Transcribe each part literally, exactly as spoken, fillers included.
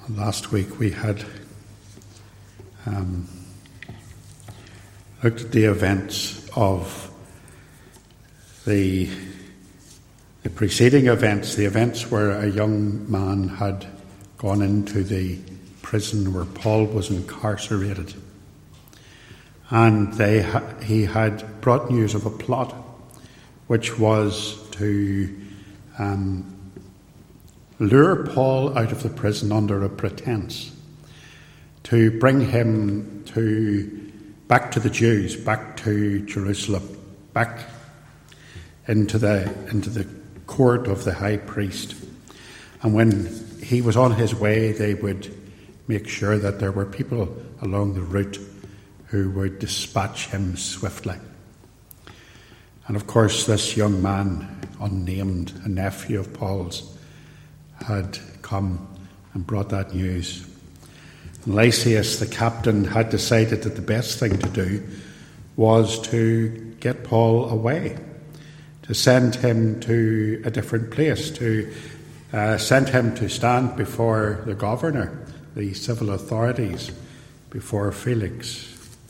Last week we had um, looked at the events of the, the preceding events, the events where a young man had gone into the prison where Paul was incarcerated. And they ha- he had brought news of a plot which was to um, lure Paul out of the prison under a pretense, to bring him to back to the Jews, back to Jerusalem, back into the into the court of the high priest. And when he was on his way, they would make sure that there were people along the route who would dispatch him swiftly. And of course, this young man, unnamed, a nephew of Paul's, had come and brought that news. And Lysias, the captain, had decided that the best thing to do was to get Paul away, to send him to a different place, to uh, send him to stand before the governor, the civil authorities, before Felix.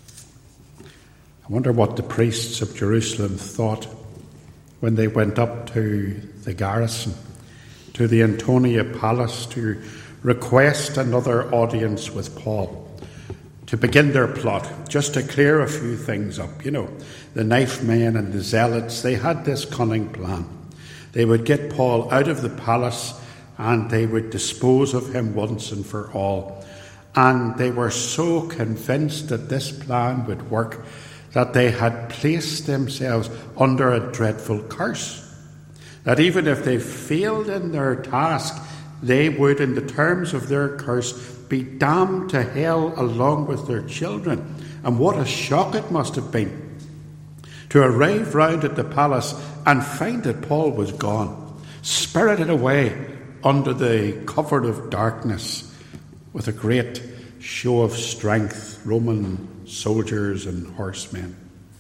I wonder what the priests of Jerusalem thought when they went up to the garrison, to the Antonia Palace, to request another audience with Paul, to begin their plot, just to clear a few things up. You know, the knife men and the zealots, they had this cunning plan. They would get Paul out of the palace and they would dispose of him once and for all. And they were so convinced that this plan would work that they had placed themselves under a dreadful curse. That even if they failed in their task, they would, in the terms of their curse, be damned to hell along with their children. And what a shock it must have been to arrive round at the palace and find that Paul was gone, spirited away under the cover of darkness with a great show of strength, Roman soldiers and horsemen.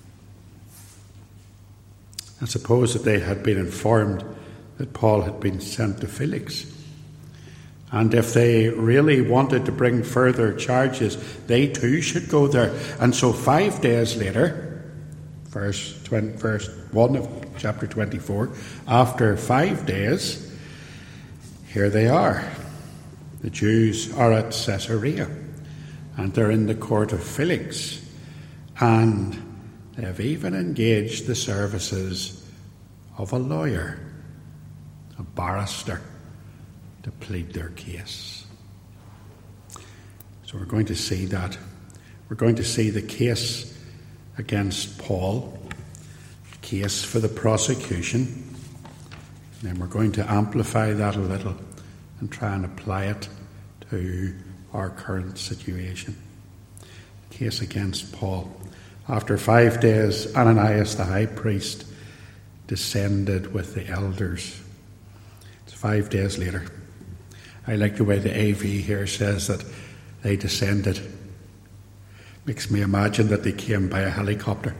I suppose that they had been informed that Paul had been sent to Felix. And if they really wanted to bring further charges, they too should go there. And so five days later, verse, twenty, verse one of chapter twenty-four, after five days, here they are. The Jews are at Caesarea, and they're in the court of Felix. And they have even engaged the services of a lawyer, a barrister, to plead their case. So we're going to see that. We're going to see the case against Paul, the case for the prosecution, and then we're going to amplify that a little and try and apply it to our current situation. The case against Paul. After five days, Ananias the high priest descended with the elders. It's five days later. I like the way the A V here says that they descended. Makes me imagine that they came by a helicopter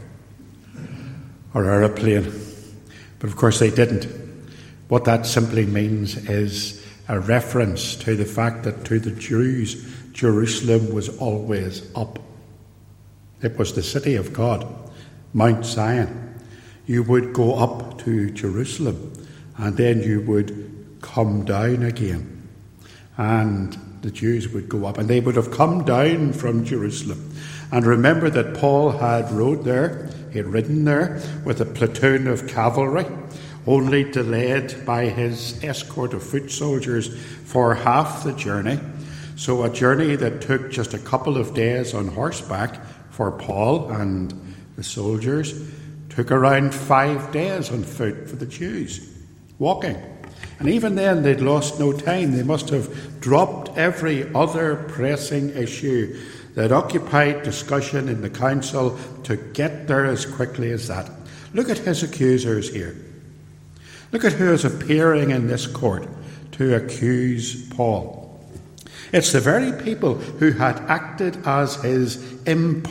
or aeroplane. But of course they didn't. What that simply means is a reference to the fact that to the Jews, Jerusalem was always up. It was the city of God, Mount Zion. You would go up to Jerusalem and then you would come down again. And the Jews would go up and they would have come down from Jerusalem. And remember that Paul had rode there, he had ridden there with a platoon of cavalry, only delayed by his escort of foot soldiers for half the journey. So a journey that took just a couple of days on horseback for Paul and the soldiers took around five days on foot for the Jews, walking. And even then they'd lost no time. They must have dropped every other pressing issue that occupied discussion in the council to get there as quickly as that. Look at his accusers here. Look at who is appearing in this court to accuse Paul. It's the very people who had acted as his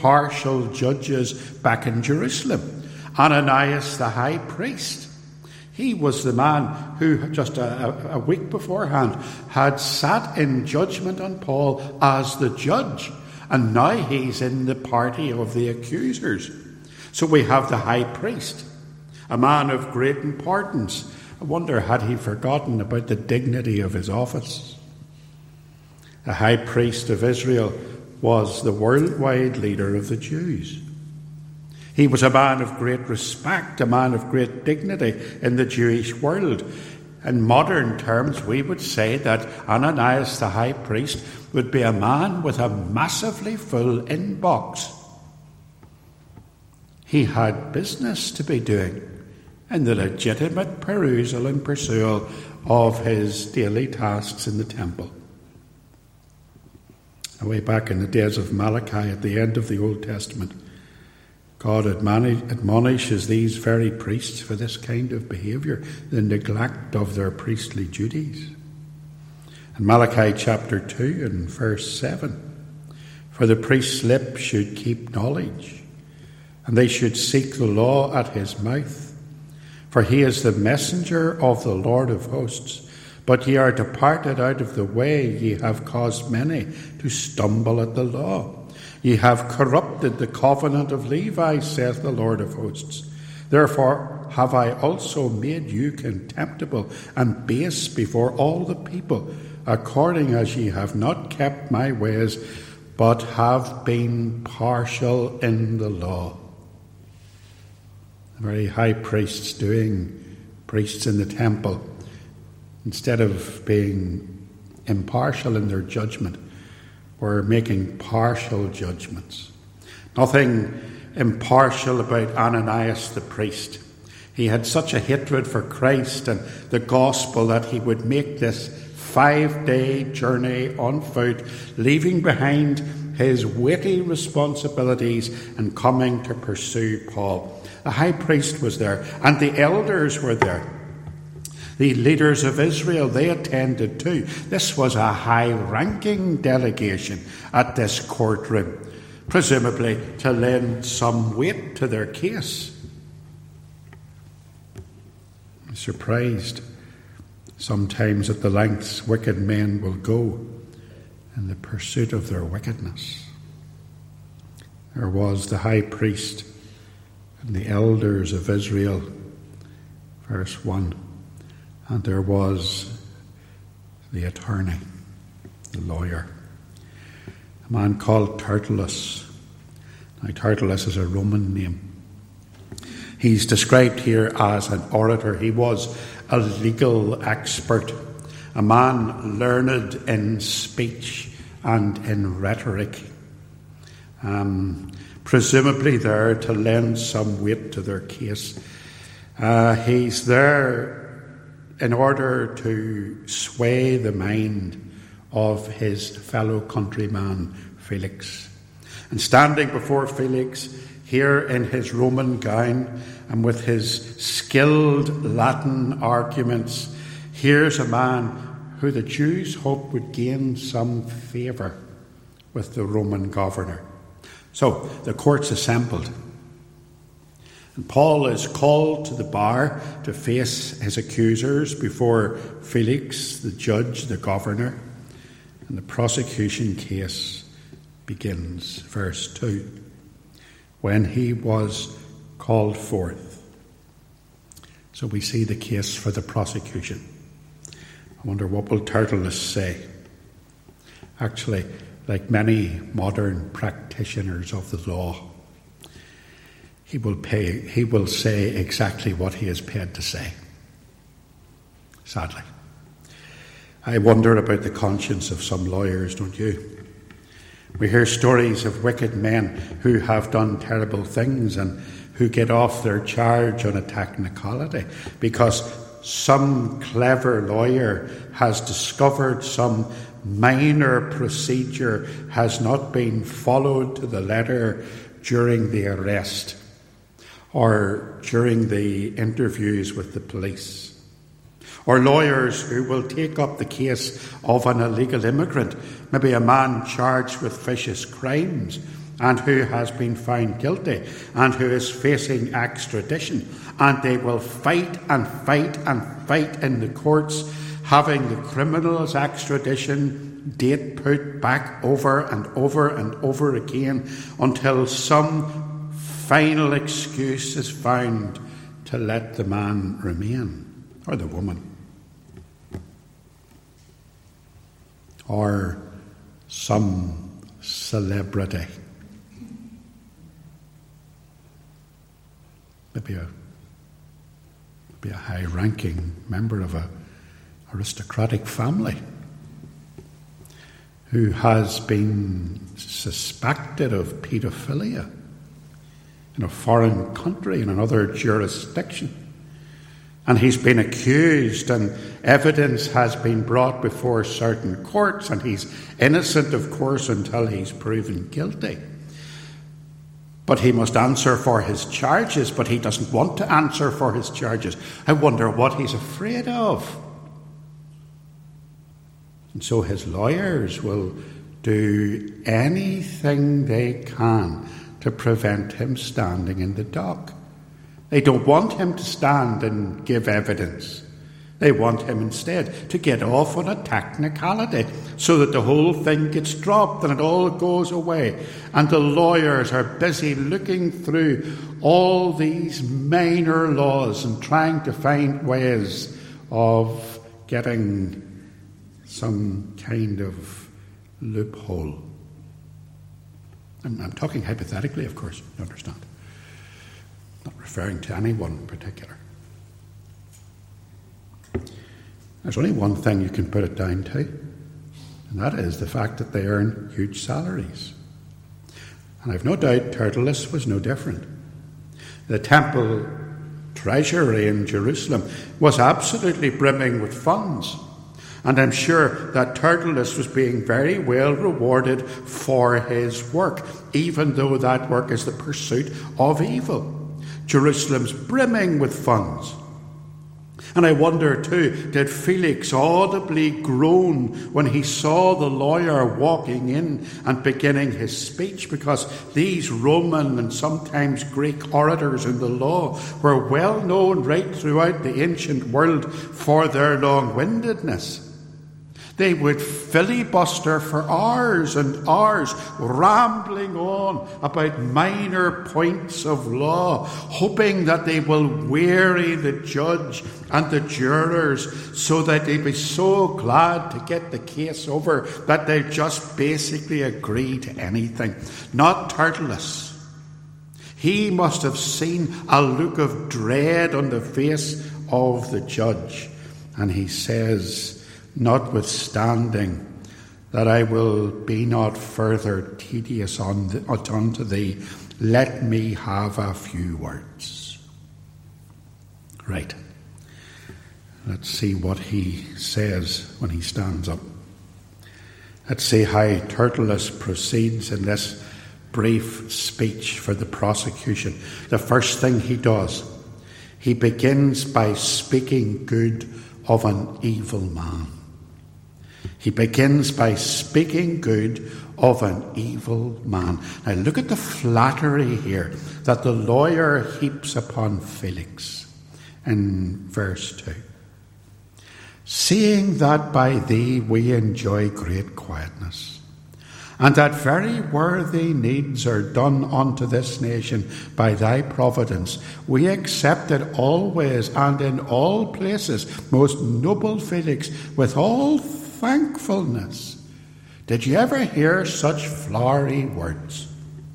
impartial judges back in Jerusalem. Ananias the high priest. He was the man who just a, a week beforehand had sat in judgment on Paul as the judge, and now he's in the party of the accusers. So we have the high priest, a man of great importance. I wonder, had he forgotten about the dignity of his office? The high priest of Israel was the worldwide leader of the Jews. He was a man of great respect, a man of great dignity in the Jewish world. In modern terms, we would say that Ananias the high priest would be a man with a massively full inbox. He had business to be doing in the legitimate perusal and pursuit of his daily tasks in the temple. Way back in the days of Malachi at the end of the Old Testament, God admonishes these very priests for this kind of behaviour, the neglect of their priestly duties. In Malachi chapter two and verse seven, for the priest's lips should keep knowledge, and they should seek the law at his mouth. For he is the messenger of the Lord of hosts. But ye are departed out of the way, ye have caused many to stumble at the law. Ye have corrupted the covenant of Levi, saith the Lord of hosts. Therefore have I also made you contemptible and base before all the people, according as ye have not kept my ways, but have been partial in the law. The very high priests doing priests in the temple, instead of being impartial in their judgment, were making partial judgments. Nothing impartial about Ananias the priest. He had such a hatred for Christ and the gospel that he would make this five-day journey on foot, leaving behind his weighty responsibilities and coming to pursue Paul. The high priest was there, and the elders were there. The leaders of Israel, they attended too. This was a high-ranking delegation at this courtroom, presumably to lend some weight to their case. I'm surprised sometimes at the lengths wicked men will go in the pursuit of their wickedness. There was the high priest and the elders of Israel, verse one. And there was the attorney, the lawyer, a man called Tertullus. Now, Tertullus is a Roman name. He's described here as an orator. He was a legal expert, a man learned in speech and in rhetoric, um, presumably there to lend some weight to their case. Uh, he's there in order to sway the mind of his fellow countryman Felix. And standing before Felix, here in his Roman gown and with his skilled Latin arguments, here's a man who the Jews hoped would gain some favour with the Roman governor. So the court's assembled. And Paul is called to the bar to face his accusers before Felix, the judge, the governor. And the prosecution case begins. Verse two. When he was called forth. So we see the case for the prosecution. I wonder what will Tertullus say. Actually, like many modern practitioners of the law, He will pay. He will say exactly what he is paid to say. Sadly. I wonder about the conscience of some lawyers, don't you? We hear stories of wicked men who have done terrible things and who get off their charge on a technicality because some clever lawyer has discovered some minor procedure has not been followed to the letter during the arrest or during the interviews with the police. Or lawyers who will take up the case of an illegal immigrant, maybe a man charged with vicious crimes, and who has been found guilty and who is facing extradition. And they will fight and fight and fight in the courts, having the criminal's extradition date put back over and over and over again until some final excuse is found to let the man remain, or the woman, or some celebrity. Maybe a, maybe a high-ranking member of an aristocratic family who has been suspected of paedophilia in a foreign country, in another jurisdiction. And he's been accused, and evidence has been brought before certain courts, and he's innocent, of course, until he's proven guilty. But he must answer for his charges, but he doesn't want to answer for his charges. I wonder what he's afraid of. And so his lawyers will do anything they can to prevent him standing in the dock. They don't want him to stand and give evidence. They want him instead to get off on a technicality so that the whole thing gets dropped and it all goes away. And the lawyers are busy looking through all these minor laws and trying to find ways of getting some kind of loophole. I'm, I'm talking hypothetically, of course, you understand. Not referring to anyone in particular. There's only one thing you can put it down to, and that is the fact that they earn huge salaries. And I've no doubt Tertullus was no different. The temple treasury in Jerusalem was absolutely brimming with funds. And I'm sure that Tertullus was being very well rewarded for his work, even though that work is the pursuit of evil. Jerusalem's brimming with funds. And I wonder too, did Felix audibly groan when he saw the lawyer walking in and beginning his speech? Because these Roman and sometimes Greek orators in the law were well known right throughout the ancient world for their long-windedness. They would filibuster for hours and hours, rambling on about minor points of law, hoping that they will weary the judge and the jurors so that they'd be so glad to get the case over that they just basically agree to anything. Not Tertullus. He must have seen a look of dread on the face of the judge. And he says, notwithstanding that I will be not further tedious on the, unto thee, let me have a few words. Right. Let's see what he says when he stands up. Let's see how Tertullus proceeds in this brief speech for the prosecution. The first thing he does, he begins by speaking good of an evil man. He begins by speaking good of an evil man. Now look at the flattery here that the lawyer heaps upon Felix in verse two. Seeing that by thee we enjoy great quietness, and that very worthy needs are done unto this nation by thy providence, we accept it always and in all places, most noble Felix, with all thankfulness. Did you ever hear such flowery words?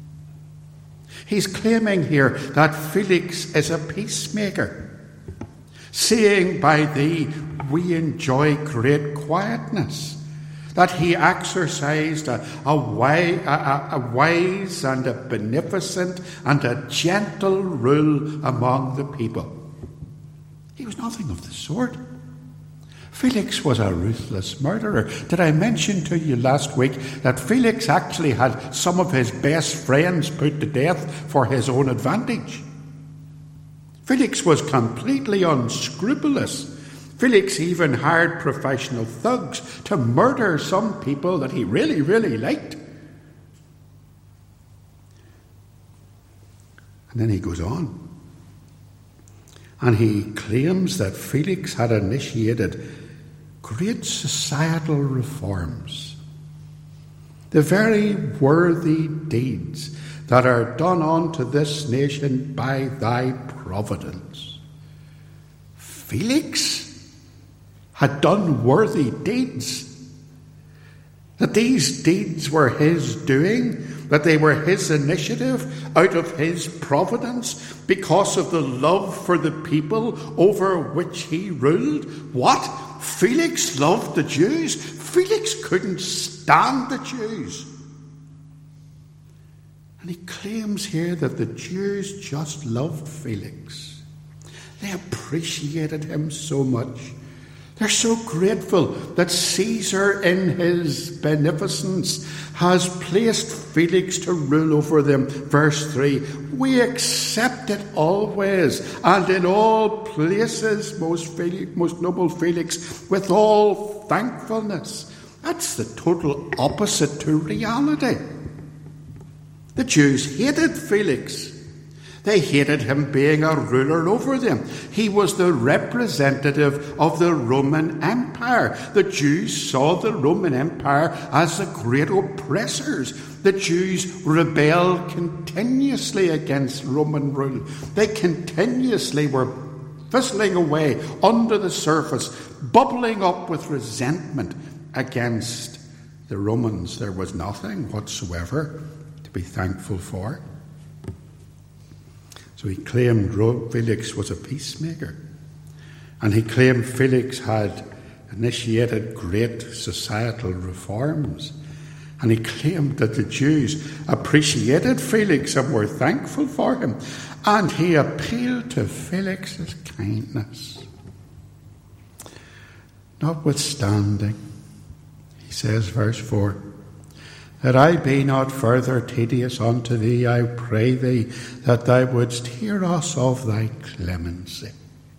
He's claiming here that Felix is a peacemaker. Seeing by thee we enjoy great quietness, that he exercised a, a, wise, a, a wise and a beneficent and a gentle rule among the people. He was nothing of the sort. Felix was a ruthless murderer. Did I mention to you last week that Felix actually had some of his best friends put to death for his own advantage? Felix was completely unscrupulous. Felix even hired professional thugs to murder some people that he really, really liked. And then he goes on. And he claims that Felix had initiated great societal reforms. The very worthy deeds that are done unto this nation by thy providence. Felix had done worthy deeds. That these deeds were his doing, that they were his initiative, out of his providence, because of the love for the people over which he ruled. What? Felix loved the Jews? Felix couldn't stand the Jews. And he claims here that the Jews just loved Felix. They appreciated him so much. They're so grateful that Caesar, in his beneficence, has placed Felix to rule over them. Verse three, we accept it always, and in all places, most, Felix, most noble Felix, with all thankfulness. That's the total opposite to reality. The Jews hated Felix. They hated him being a ruler over them. He was the representative of the Roman Empire. The Jews saw the Roman Empire as the great oppressors. The Jews rebelled continuously against Roman rule. They continuously were fizzling away under the surface, bubbling up with resentment against the Romans. There was nothing whatsoever to be thankful for. So he claimed Felix was a peacemaker. And he claimed Felix had initiated great societal reforms. And he claimed that the Jews appreciated Felix and were thankful for him. And he appealed to Felix's kindness. Notwithstanding, he says, verse four, that I be not further tedious unto thee, I pray thee, that thou wouldst hear us of thy clemency.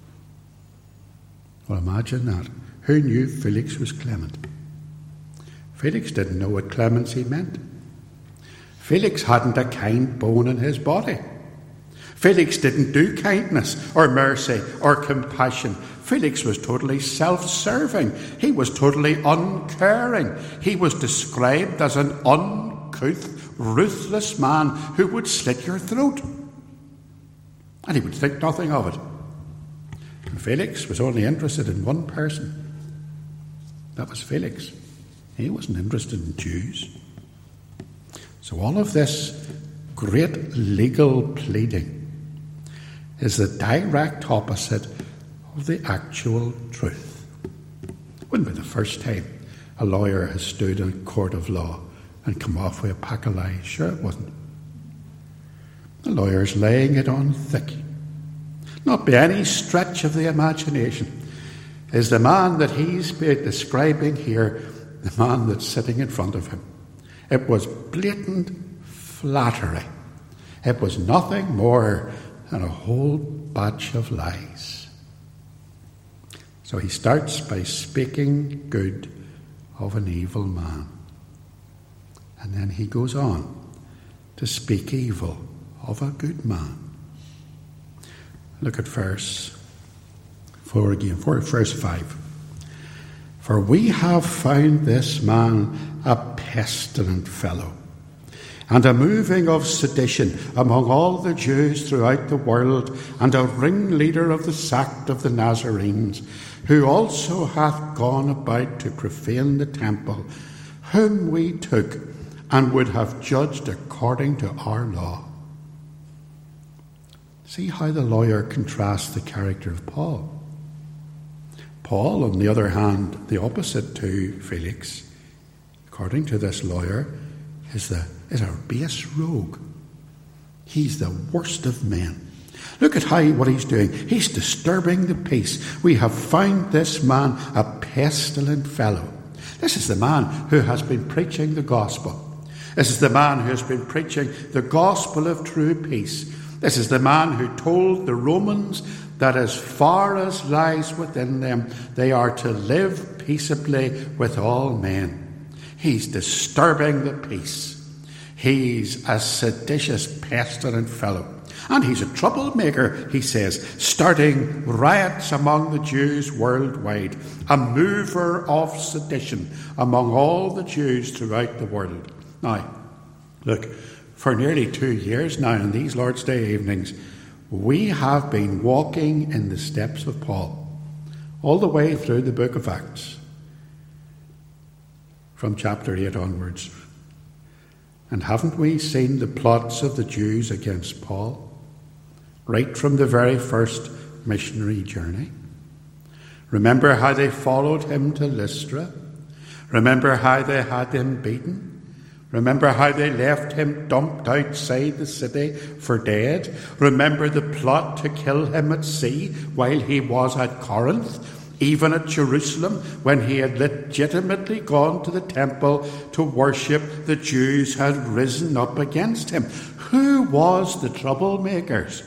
Well, imagine that. Who knew Felix was clement? Felix didn't know what clemency meant. Felix hadn't a kind bone in his body. Felix didn't do kindness or mercy or compassion. Felix was totally self-serving. He was totally uncaring. He was described as an uncouth, ruthless man who would slit your throat. And he would think nothing of it. And Felix was only interested in one person. That was Felix. He wasn't interested in Jews. So all of this great legal pleading is the direct opposite of the actual truth. It wouldn't be the first time a lawyer has stood in a court of law and come off with a pack of lies. Sure, it wasn't. The lawyer's laying it on thick. Not by any stretch of the imagination is the man that he's describing here the man that's sitting in front of him. It was blatant flattery. It was nothing more than a whole batch of lies. So he starts by speaking good of an evil man. And then he goes on to speak evil of a good man. Look at verse four again, verse five. For we have found this man a pestilent fellow, and a moving of sedition among all the Jews throughout the world, and a ringleader of the sect of the Nazarenes, who also hath gone about to profane the temple, whom we took and would have judged according to our law. See how the lawyer contrasts the character of Paul. Paul, on the other hand, the opposite to Felix, according to this lawyer, is the is a base rogue. He's the worst of men. Look at how what he's doing. He's disturbing the peace. We have found this man a pestilent fellow. This is the man who has been preaching the gospel. This is the man who has been preaching the gospel of true peace. This is the man who told the Romans that as far as lies within them, they are to live peaceably with all men. He's disturbing the peace. He's a seditious, pestilent fellow. And he's a troublemaker, he says, starting riots among the Jews worldwide, a mover of sedition among all the Jews throughout the world. Now, look, for nearly two years now on these Lord's Day evenings, we have been walking in the steps of Paul, all the way through the book of Acts, from chapter eight onwards. And haven't we seen the plots of the Jews against Paul? Right from the very first missionary journey. Remember how they followed him to Lystra? Remember how they had him beaten? Remember how they left him dumped outside the city for dead? Remember the plot to kill him at sea while he was at Corinth? Even at Jerusalem, when he had legitimately gone to the temple to worship, the Jews had risen up against him. Who was the troublemakers?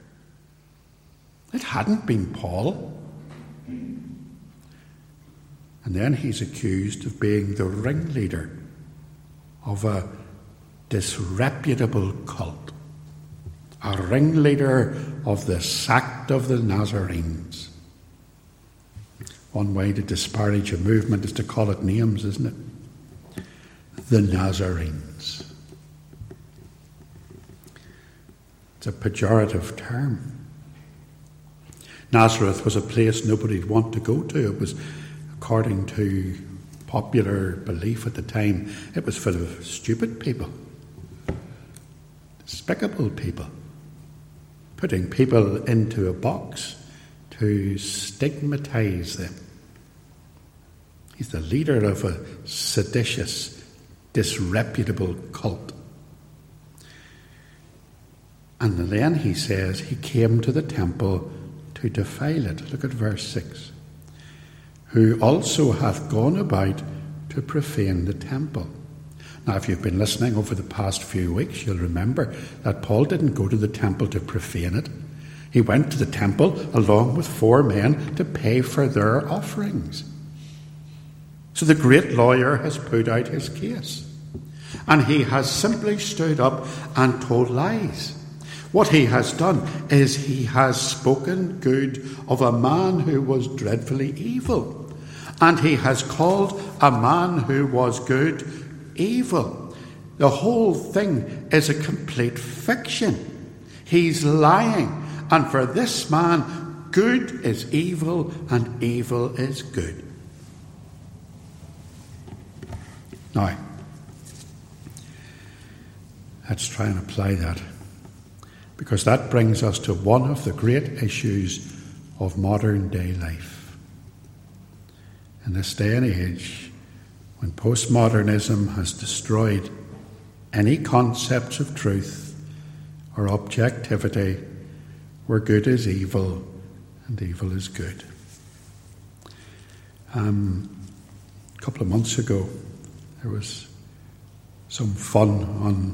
It hadn't been Paul. And then he's accused of being the ringleader of a disreputable cult, a ringleader of the sect of the Nazarenes. One way to disparage a movement is to call it names, isn't it? The Nazarenes. It's a pejorative term. Nazareth was a place nobody'd want to go to. It was, according to popular belief at the time, it was full of stupid people, despicable people, putting people into a box to stigmatize them. He's the leader of a seditious, disreputable cult. And then he says he came to the temple to defile it. Look at verse six. Who also hath gone about to profane the temple. Now, if you've been listening over the past few weeks, you'll remember that Paul didn't go to the temple to profane it. He went to the temple along with four men to pay for their offerings. So the great lawyer has put out his case. And he has simply stood up and told lies. What he has done is he has spoken good of a man who was dreadfully evil. And he has called a man who was good evil. The whole thing is a complete fiction. He's lying. And for this man, good is evil and evil is good. Now, let's try and apply that, because that brings us to one of the great issues of modern day life. In this day and age, when postmodernism has destroyed any concepts of truth or objectivity, where good is evil and evil is good. Um, a couple of months ago, there was some fun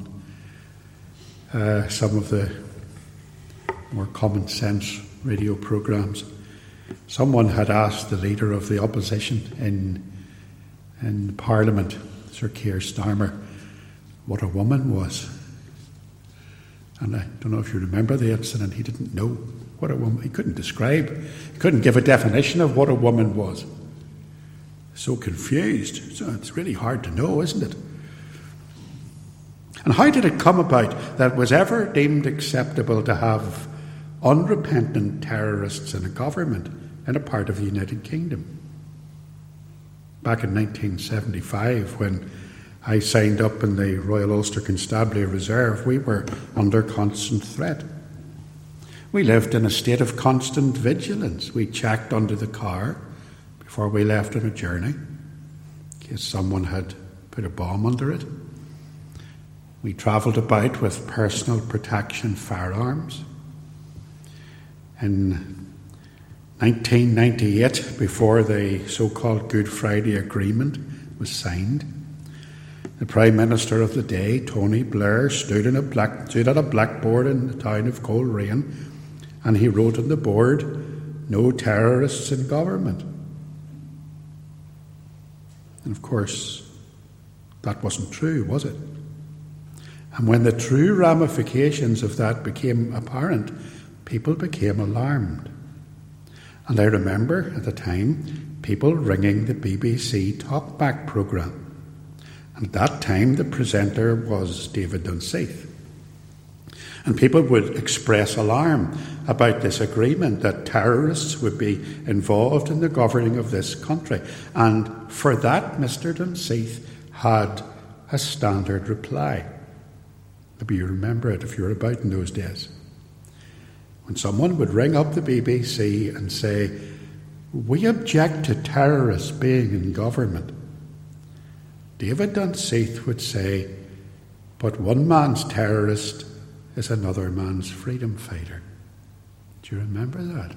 on uh, some of the more common sense radio programs. Someone had asked the leader of the opposition in in Parliament, Sir Keir Starmer, what a woman was. And I don't know if you remember the incident. He didn't know what a woman. He couldn't describe. He couldn't give a definition of what a woman was. So confused. So it's really hard to know, isn't it? And how did it come about that it was ever deemed acceptable to have unrepentant terrorists in a government in a part of the United Kingdom? Back in nineteen seventy-five, when I signed up in the Royal Ulster Constabulary Reserve, we were under constant threat. We lived in a state of constant vigilance. We checked under the car before we left on a journey, in case someone had put a bomb under it. We travelled about with personal protection firearms. In nineteen ninety-eight, before the so-called Good Friday Agreement was signed, the Prime Minister of the day, Tony Blair, stood, in a black, stood at a blackboard in the town of Coleraine, and he wrote on the board, "No terrorists in government." And of course, that wasn't true, was it? And when the true ramifications of that became apparent, people became alarmed. And I remember at the time people ringing the B B C Talkback programme. And at that time the presenter was David Dunseith. And people would express alarm about this agreement that terrorists would be involved in the governing of this country. And for that, Mister Dunseith had a standard reply. Maybe you remember it if you were about in those days. When someone would ring up the B B C and say, "We object to terrorists being in government," David Dunseith would say, "But one man's terrorist is another man's freedom fighter." Do you remember that?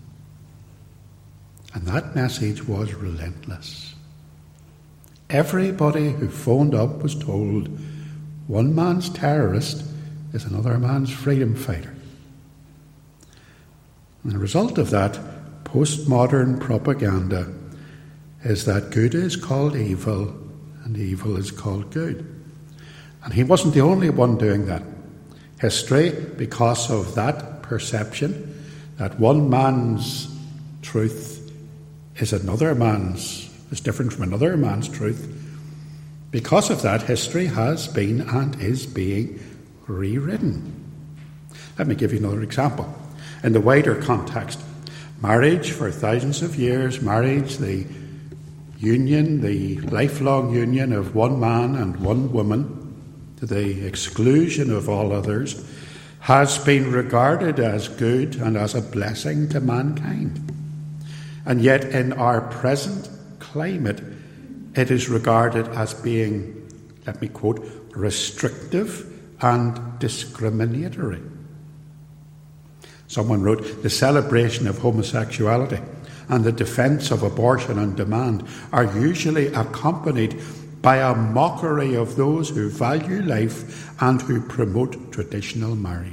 And that message was relentless. Everybody who phoned up was told, one man's terrorist is another man's freedom fighter. And the result of that postmodern propaganda is that good is called evil and evil is called good. And he wasn't the only one doing that. History, because of that perception, that one man's truth is another man's, is different from another man's truth, because of that, history has been and is being rewritten. Let me give you another example. In the wider context, marriage for thousands of years, marriage, the union, the lifelong union of one man and one woman, to the exclusion of all others, has been regarded as good and as a blessing to mankind. And yet in our present climate, it is regarded as being, let me quote, restrictive and discriminatory. Someone wrote, the celebration of homosexuality and the defence of abortion on demand are usually accompanied by a mockery of those who value life and who promote traditional marriage.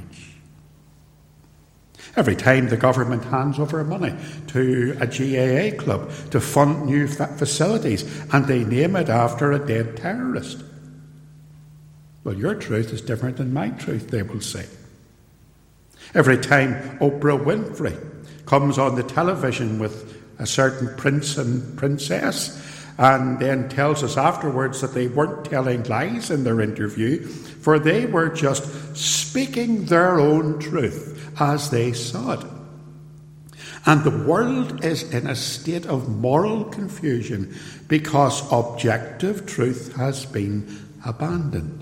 Every time the government hands over money to a G A A club to fund new fa- facilities and they name it after a dead terrorist. Well, your truth is different than my truth, they will say. Every time Oprah Winfrey comes on the television with a certain prince and princess and then tells us afterwards that they weren't telling lies in their interview, for they were just speaking their own truth as they saw it. And the world is in a state of moral confusion because objective truth has been abandoned.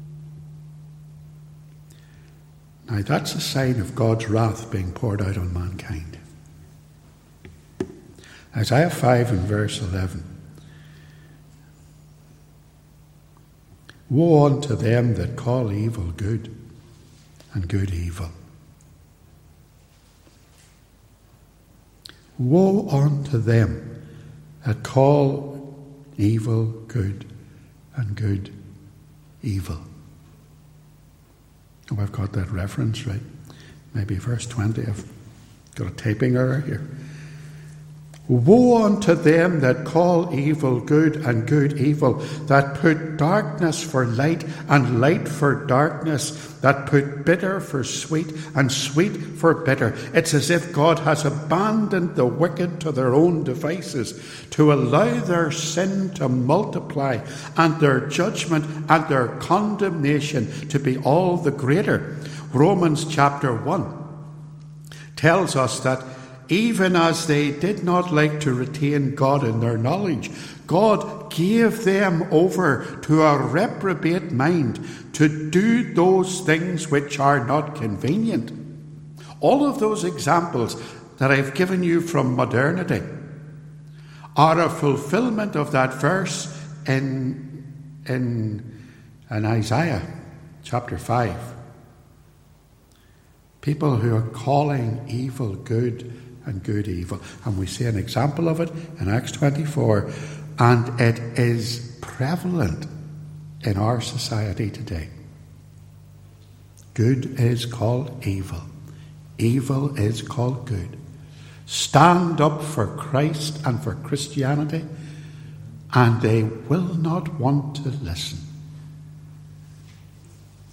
Now that's a sign of God's wrath being poured out on mankind. Isaiah five and verse eleven. Woe unto them that call evil good, and good evil. Woe unto them that call evil good, and good evil. Oh, I've got that reference right. Maybe verse twenty. I've got a typing error here. Woe unto them that call evil good and good evil, that put darkness for light and light for darkness, that put bitter for sweet and sweet for bitter. It's as if God has abandoned the wicked to their own devices to allow their sin to multiply and their judgment and their condemnation to be all the greater. Romans chapter one tells us that even as they did not like to retain God in their knowledge, God gave them over to a reprobate mind to do those things which are not convenient. All of those examples that I've given you from modernity are a fulfillment of that verse in, in, in Isaiah chapter five. People who are calling evil good and good evil. And we see an example of it in Acts twenty-four, and it is prevalent in our society today. Good is called evil. Evil is called good. Stand up for Christ and for Christianity, and they will not want to listen.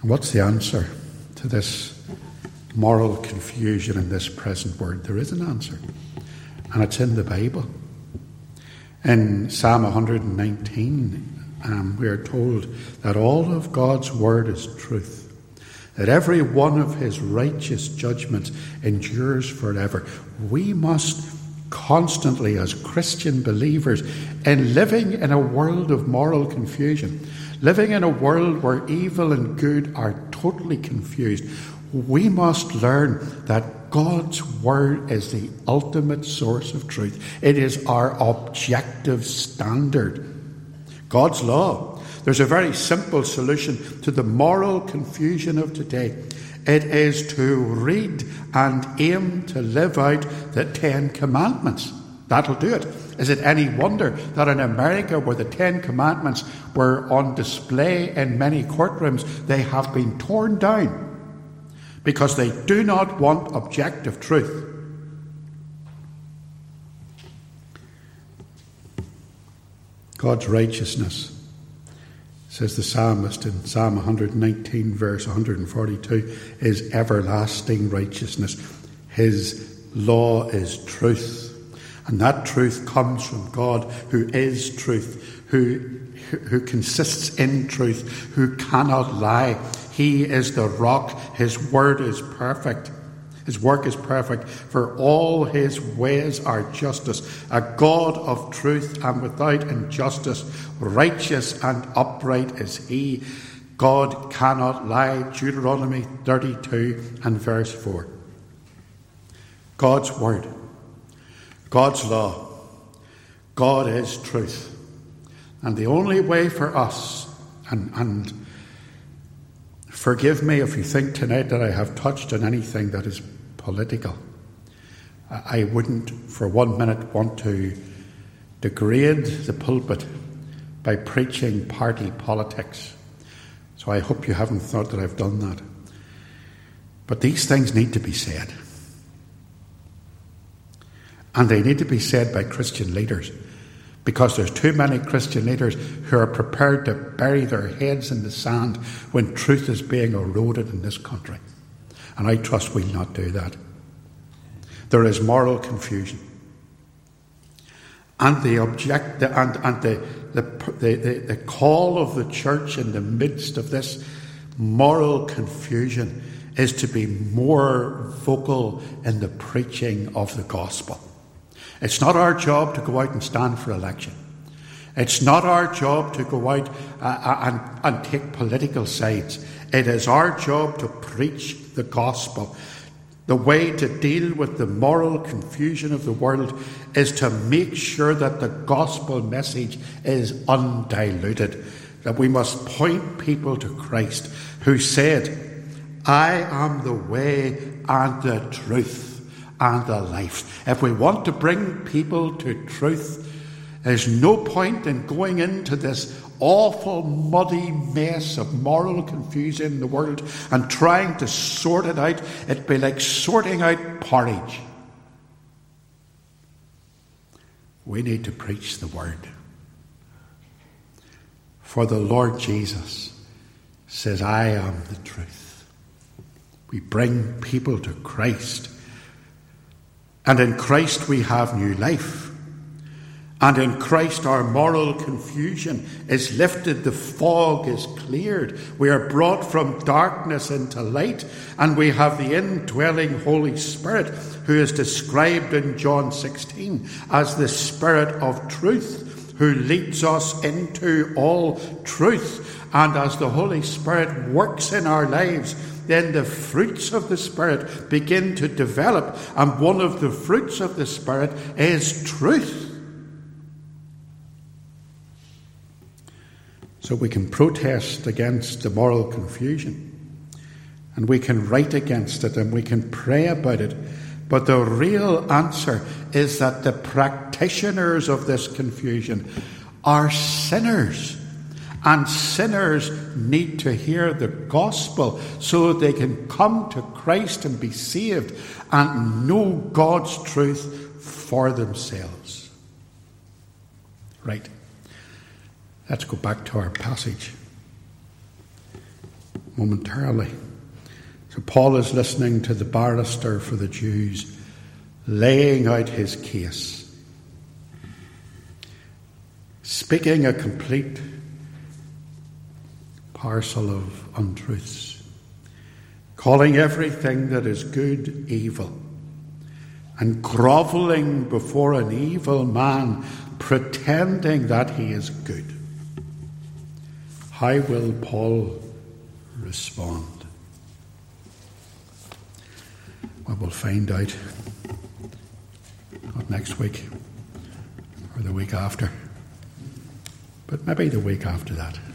And what's the answer to this moral confusion in this present world? There is an answer, and it's in the Bible. In Psalm one nineteen, um, we are told that all of God's word is truth, that every one of his righteous judgments endures forever. We must constantly, as Christian believers, in living in a world of moral confusion, living in a world where evil and good are totally confused, we must learn that God's word is the ultimate source of truth. It is our objective standard. God's law. There's a very simple solution to the moral confusion of today. It is to read and aim to live out the Ten Commandments. That'll do it. Is it any wonder that in America, where the Ten Commandments were on display in many courtrooms, they have been torn down because they do not want objective truth? God's righteousness, says the psalmist in Psalm one nineteen, verse one forty-two, is everlasting righteousness. His law is truth. And that truth comes from God, who is truth, who, who consists in truth, who cannot lie. He is the rock. His word is perfect. His work is perfect, for all his ways are justice. A God of truth and without injustice, righteous and upright is he. God cannot lie. Deuteronomy thirty-two and verse four. God's word, God's law, God is truth. And the only way for us, and, and forgive me if you think tonight that I have touched on anything that is political. I wouldn't for one minute want to degrade the pulpit by preaching party politics. So I hope you haven't thought that I've done that. But these things need to be said. And they need to be said by Christian leaders, because there's too many Christian leaders who are prepared to bury their heads in the sand when truth is being eroded in this country. And I trust we'll not do that. There is moral confusion. And the object the, and, and the, the, the, the, the call of the church in the midst of this moral confusion is to be more vocal in the preaching of the gospel. It's not our job to go out and stand for election. It's not our job to go out uh, and, and take political sides. It is our job to preach the gospel. The way to deal with the moral confusion of the world is to make sure that the gospel message is undiluted. That we must point people to Christ, who said, I am the way and the truth and the life. If we want to bring people to truth, there's no point in going into this awful muddy mess of moral confusion in the world and trying to sort it out. It'd be like sorting out porridge. We need to preach the word. For the Lord Jesus says, I am the truth. We bring people to Christ. And in Christ we have new life. And in Christ our moral confusion is lifted, the fog is cleared. We are brought from darkness into light, and we have the indwelling Holy Spirit, who is described in John sixteen as the Spirit of truth, who leads us into all truth. And as the Holy Spirit works in our lives, then the fruits of the Spirit begin to develop, and one of the fruits of the Spirit is truth. So we can protest against the moral confusion, and we can write against it, and we can pray about it. But the real answer is that the practitioners of this confusion are sinners. And sinners need to hear the gospel so that they can come to Christ and be saved and know God's truth for themselves. Right. Let's go back to our passage. momentarily. So Paul is listening to the barrister for the Jews, laying out his case, speaking a complete parcel of untruths, calling everything that is good evil, and grovelling before an evil man, pretending that he is good. How will Paul respond? Well, we'll find out. Not next week or the week after, but maybe the week after that.